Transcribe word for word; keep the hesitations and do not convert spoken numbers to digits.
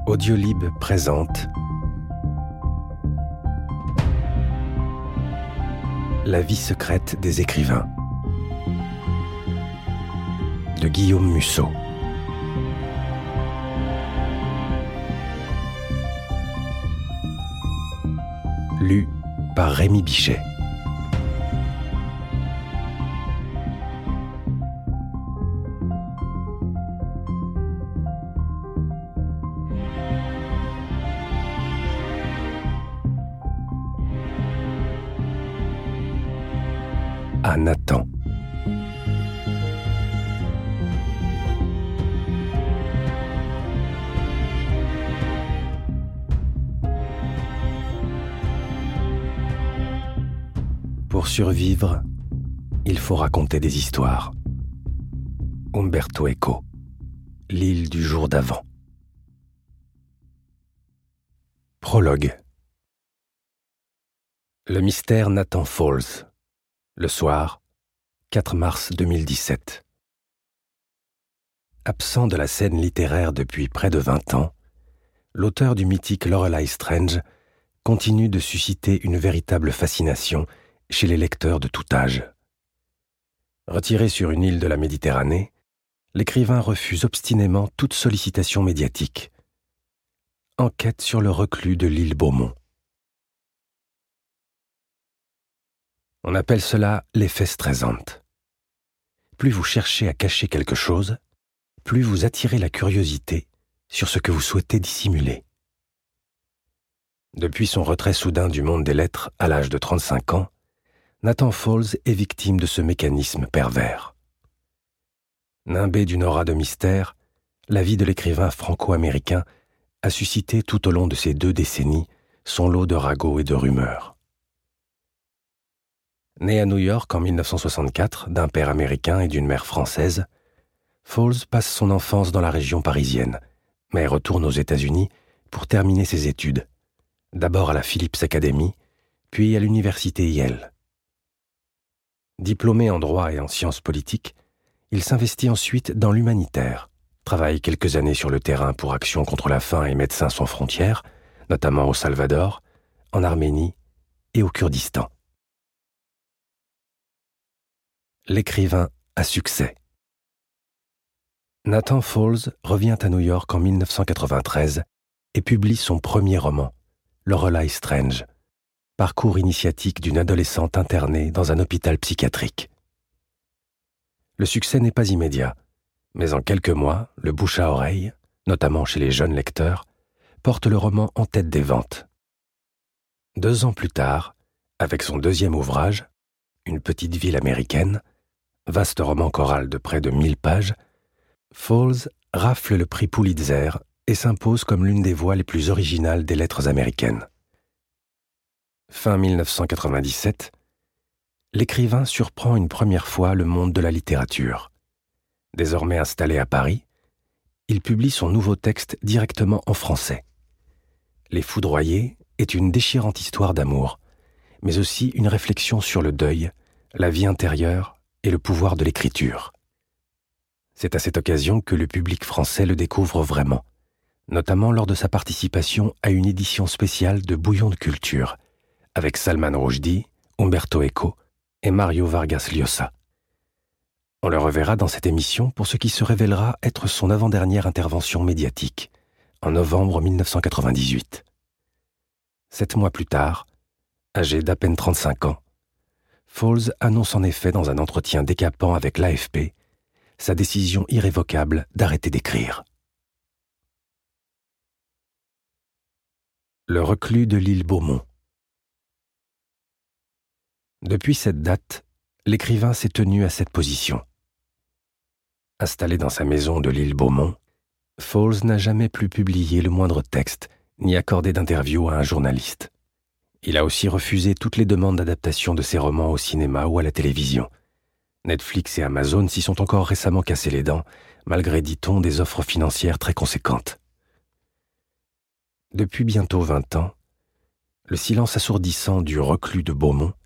Audiolib présente La vie secrète des écrivains de Guillaume Musso. Lu par Rémi Bichet. À Nathan. Pour survivre, il faut raconter des histoires. Umberto Eco, L'île du jour d'avant. Prologue. Le mystère Nathan Falls. Le soir, quatre mars deux mille dix-sept. Absent de la scène littéraire depuis près de vingt ans, l'auteur du mythique Lorelei Strange continue de susciter une véritable fascination chez les lecteurs de tout âge. Retiré sur une île de la Méditerranée, l'écrivain refuse obstinément toute sollicitation médiatique. Enquête sur le reclus de l'île Beaumont. On appelle cela l'effet Streisand. Plus vous cherchez à cacher quelque chose, plus vous attirez la curiosité sur ce que vous souhaitez dissimuler. Depuis son retrait soudain du monde des lettres à l'âge de trente-cinq ans, Nathan Falls est victime de ce mécanisme pervers. Nimbé d'une aura de mystère, la vie de l'écrivain franco-américain a suscité tout au long de ces deux décennies son lot de ragots et de rumeurs. Né à New York en mille neuf cent soixante-quatre d'un père américain et d'une mère française, Falls passe son enfance dans la région parisienne, mais retourne aux États-Unis pour terminer ses études, d'abord à la Phillips Academy, puis à l'université Yale. Diplômé en droit et en sciences politiques, il s'investit ensuite dans l'humanitaire, travaille quelques années sur le terrain pour Action contre la faim et Médecins sans frontières, notamment au Salvador, en Arménie et au Kurdistan. L'écrivain à succès. Nathan Falls revient à New York en mille neuf cent quatre-vingt-treize et publie son premier roman, Lorelei Strange, parcours initiatique d'une adolescente internée dans un hôpital psychiatrique. Le succès n'est pas immédiat, mais en quelques mois, le bouche à oreille, notamment chez les jeunes lecteurs, porte le roman en tête des ventes. Deux ans plus tard, avec son deuxième ouvrage, Une petite ville américaine, vaste roman choral de près de mille pages, Falls rafle le prix Pulitzer et s'impose comme l'une des voix les plus originales des lettres américaines. Fin mille neuf cent quatre-vingt-dix-sept, l'écrivain surprend une première fois le monde de la littérature. Désormais installé à Paris, il publie son nouveau texte directement en français. Les Foudroyés est une déchirante histoire d'amour, mais aussi une réflexion sur le deuil, la vie intérieure et le pouvoir de l'écriture. C'est à cette occasion que le public français le découvre vraiment, notamment lors de sa participation à une édition spéciale de Bouillon de culture, avec Salman Rushdie, Umberto Eco et Mario Vargas Llosa. On le reverra dans cette émission pour ce qui se révélera être son avant-dernière intervention médiatique, en novembre mille neuf cent quatre-vingt-dix-huit. Sept mois plus tard, âgé d'à peine trente-cinq ans, Falls annonce en effet dans un entretien décapant avec l'A F P sa décision irrévocable d'arrêter d'écrire. Le reclus de l'île Beaumont. Depuis cette date, l'écrivain s'est tenu à cette position. Installé dans sa maison de l'île Beaumont, Falls n'a jamais plus publié le moindre texte, ni accordé d'interview à un journaliste. Il a aussi refusé toutes les demandes d'adaptation de ses romans au cinéma ou à la télévision. Netflix et Amazon s'y sont encore récemment cassés les dents, malgré, dit-on, des offres financières très conséquentes. Depuis bientôt vingt ans, le silence assourdissant du reclus de Beaumont